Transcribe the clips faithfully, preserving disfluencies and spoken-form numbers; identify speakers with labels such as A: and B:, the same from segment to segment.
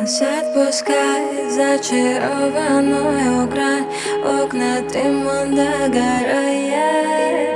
A: Нас отпускает зачарованную грань, окна дымом догорает.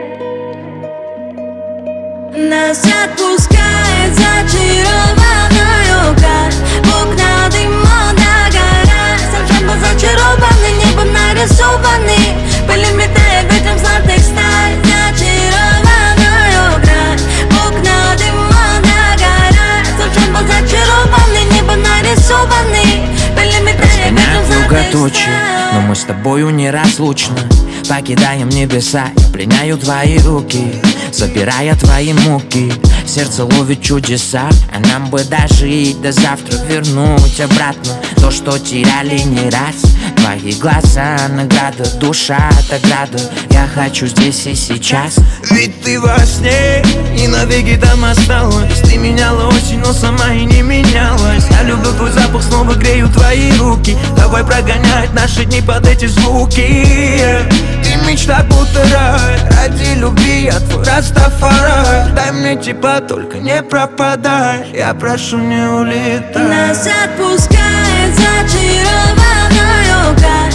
A: Нас отпускает зачарованную грань, окна дымом догорает. Сам был зачарованный, небо нарисованы, были метая ветром золотых сталь. Зачарованную грань, окна дымом догорает. Сам был зачарованный, небо нарисованы, были метая ветром золотых сталь.
B: Но мы с тобою неразлучны. Покидаем небеса, я пленяю твои руки, забирая твои муки. Сердце ловит чудеса, а нам бы дожить до завтра, вернуть обратно то, что теряли не раз. Твои глаза награда, душа награда. Я хочу здесь и сейчас.
C: Ведь ты во сне и навеки там осталась. Ты меняла очень, но сама и не менялась. Я люблю твой запах, снова грею твои руки. Давай прогонять наши дни под эти звуки. Ты мечта будто рай, ради любви я твой Растафарай. Дай мне тепла, только не пропадай, я прошу, не улетай.
A: Нас отпускает зачарованную грань,